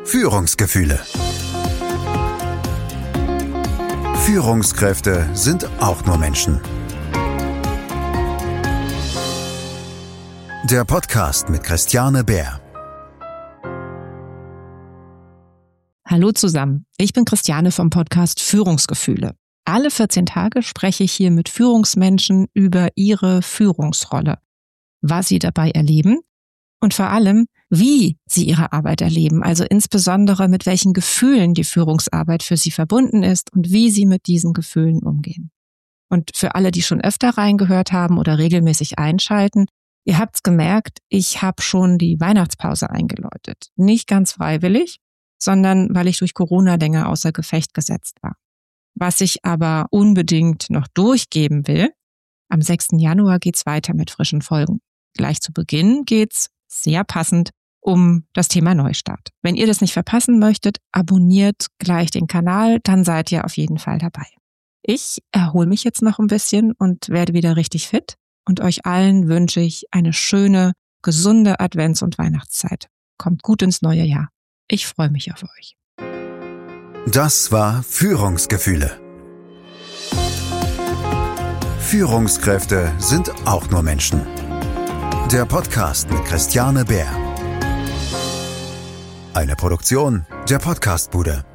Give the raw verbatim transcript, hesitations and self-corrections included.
Führungsgefühle. Führungskräfte sind auch nur Menschen. Der Podcast mit Christiane Beer. Hallo zusammen, ich bin Christiane vom Podcast Führungsgefühle. Alle vierzehn Tage spreche ich hier mit Führungsmenschen über ihre Führungsrolle, was sie dabei erleben und vor allem, wie sie ihre Arbeit erleben, also insbesondere mit welchen Gefühlen die Führungsarbeit für sie verbunden ist und wie sie mit diesen Gefühlen umgehen. Und für alle, die schon öfter reingehört haben oder regelmäßig einschalten, ihr habt's gemerkt, ich habe schon die Weihnachtspause eingeläutet. Nicht ganz freiwillig, sondern weil ich durch Corona länger außer Gefecht gesetzt war. Was ich aber unbedingt noch durchgeben will, am sechsten Januar geht's weiter mit frischen Folgen. Gleich zu Beginn geht's sehr passend um das Thema Neustart. Wenn ihr das nicht verpassen möchtet, abonniert gleich den Kanal, dann seid ihr auf jeden Fall dabei. Ich erhole mich jetzt noch ein bisschen und werde wieder richtig fit und euch allen wünsche ich eine schöne, gesunde Advents- und Weihnachtszeit. Kommt gut ins neue Jahr. Ich freue mich auf euch. Das war Führungsgefühle. Führungskräfte sind auch nur Menschen. Der Podcast mit Christiane Beer. Eine Produktion der Podcastbude.